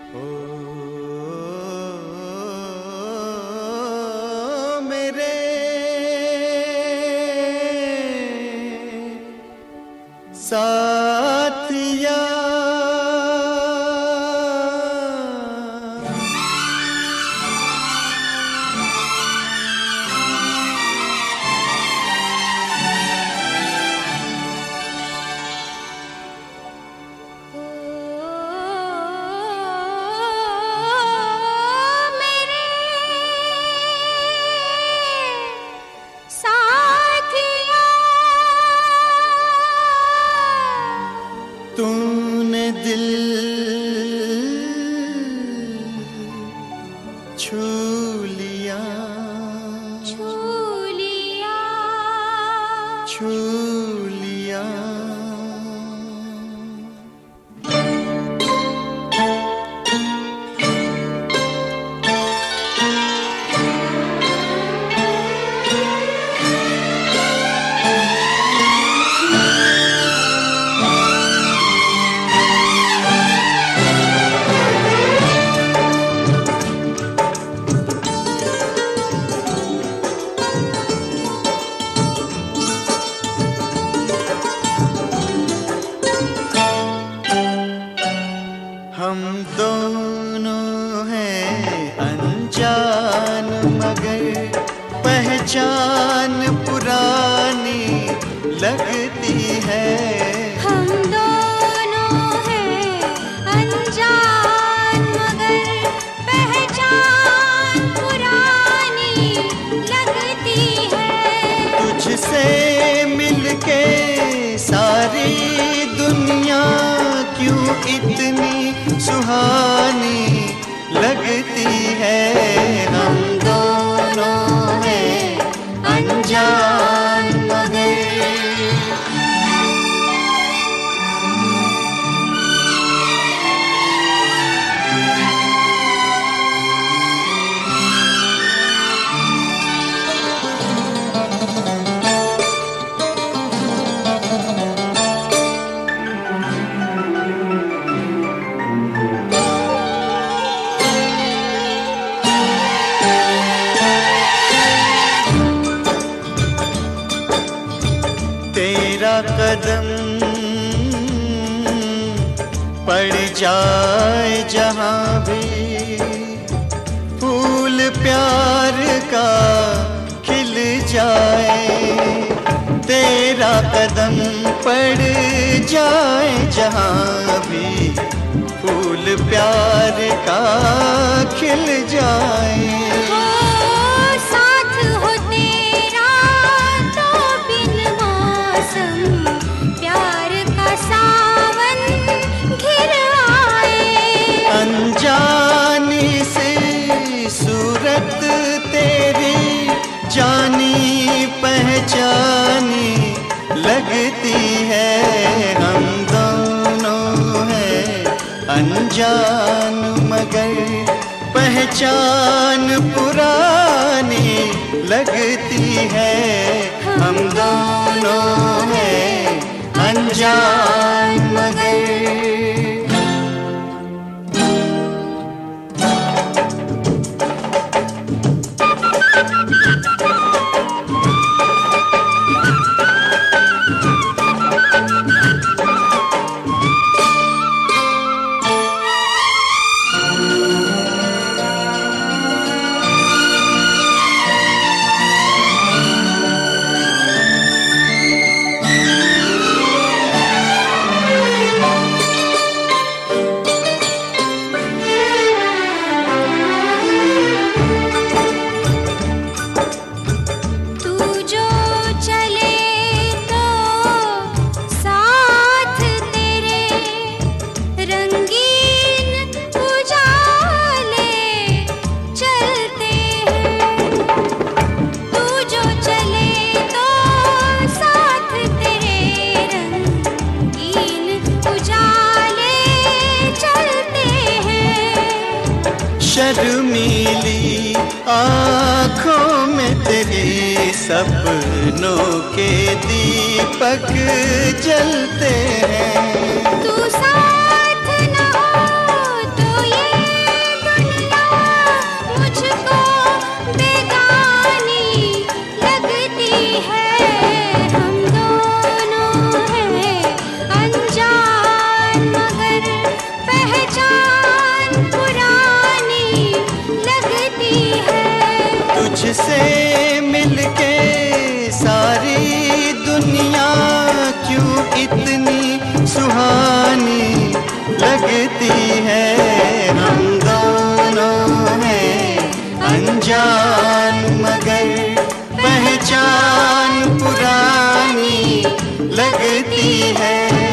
ओ मेरे साथिया, तूने दिल छू लिया, छू लिया, छू लिया। हम दोनों हैं अनजान मगर पहचान पुरानी लगती है। हम दोनों हैं अनजान मगर पहचान पुरानी लगती है। तुझसे मिलके सारी दुनिया क्यों इतनी सुहानी लगती है। हम दोनों हैं अनजान मगर तेरा कदम पड़ जाए जहाँ भी, फूल प्यार का खिल जाए। तेरा कदम पड़ जाए जहाँ भी, फूल प्यार का खिल जाए। अनजानी से सूरत तेरी जानी पहचानी लगती है। हम दोनों हैं अनजान मगर पहचान पुरानी लगती है। हम दोनों हैं अनजान मगर शर्मीली आँखों में तेरी सपनों के दीपक जलते हैं। तू साथ न हो तो ये पुरानी लगती है। हम दोनों हैं अनजान मगर पहचान पुरानी लगती है।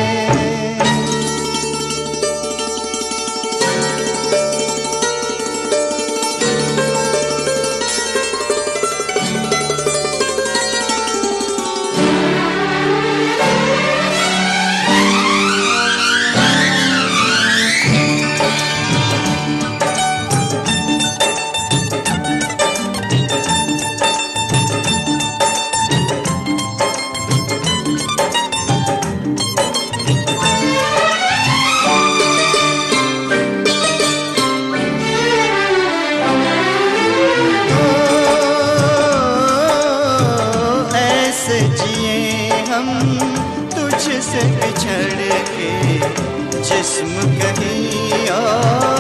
जिए हम तुझसे बिछड़ के, जिस्म कहीं और